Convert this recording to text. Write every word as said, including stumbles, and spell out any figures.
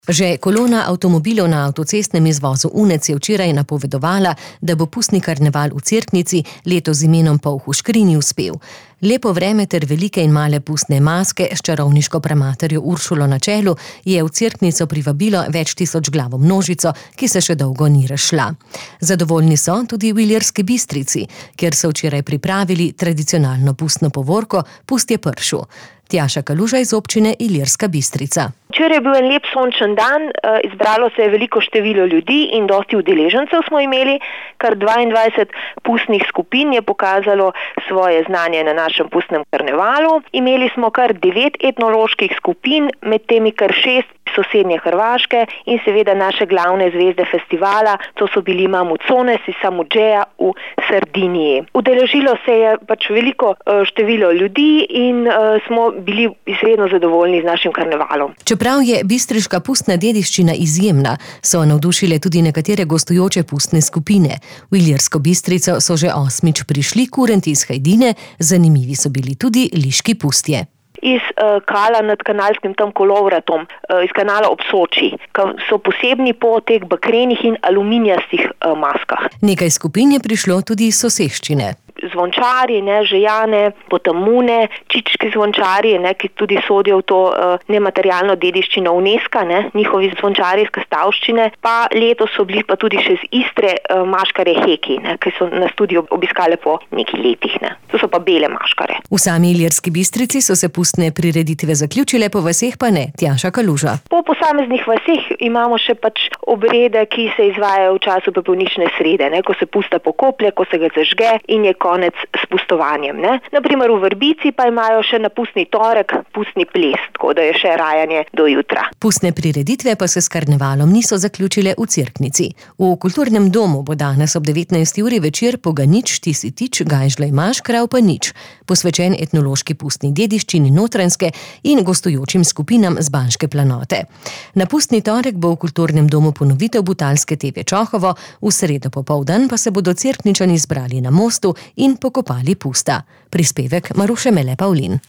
Že kolona avtomobilov na avtocestnem izvozu Unec je včeraj napovedovala, da bo pustni karneval v Cerknici letos z imenom Polh v škrinji uspel. Lepo vreme ter velike in male pustne maske s čarovniško pramaterjo Uršulo na čelu je v Cerknico privabilo več tisoč glavo množico, ki se še dolgo ni razšla. Zadovoljni so tudi v Ilirski Bistrici, kjer so včeraj pripravili tradicionalno pustno povorko Pustje pršu. Tjaša Kaluža iz občine Ilirska Bistrica. Včeraj je bil en lep sončen dan, izbralo se je veliko število ljudi in dosti udeležencev smo imeli, kar dvaindvajset pustnih skupin je pokazalo svoje znanje na našem pustnem karnevalu. Imeli smo kar devet etnoloških skupin, med temi kar šest sosednje Hrvaške in seveda naše glavne zvezde festivala, to so bili Mamucones iz Samudžeja v Sardiniji. Udeležilo se je pač veliko število ljudi in uh, smo bili izredno zadovoljni z našim karnevalom. Čeprav je bistriška pustna dediščina izjemna, so navdušile tudi nekatere gostujoče pustne skupine. V Ilirsko Bistrico so že osmič prišli kurenti iz Hajdine, zanimivi so bili tudi liški pustje. Iz uh, Kala nad kanalskim tam kolovratom, uh, iz kanala ob Soči, ki so posebni po teh bakrenih in aluminijastih uh, maskah. Nekaj skupin je prišlo tudi iz soseščine. Zvončari, ne, žejane, potamune, čički zvončari, ne, ki tudi sodijo v to uh, nematerialno dediščino UNESCO, ne, njihovi zvončari iz Kastavščine, pa letos so bili pa tudi še z Istre uh, maškare Heki, ne, ki so nas tudi obiskale po nekaj letih. Ne. To so pa bele maškare. V sami Ilirski Bistrici so se pustne prireditve zaključile, po vaseh pa ne. Tjaša Kaluža. Po posameznih vaseh imamo še pač obrede, ki se izvajajo v času pepelnične srede, ne, ko se pusta pokoplje, ko se ga zažge in je konec s pustovanjem. Ne. Naprimer v Vrbici pa imajo še na pustni torek pustni ples, tako da je še rajanje do jutra. Pustne prireditve pa se s karnevalom niso zaključile v Cerknici. V kulturnem domu bo danes ob devetnajsti uri večer Poganič, ti si tič, gajžla imaš, krav pa nič, posvečen etnološki pustni dediščini Notranjske in gostujočim skupinam z Banške planote. Na pustni torek bo v kulturnem domu ponovitev Butalske te ve Čohovo, v sredo popoldan pa se bodo Cerkničani zbrali na mostu in pokopali pusta. Prispevek Maruše Mele Pavlin.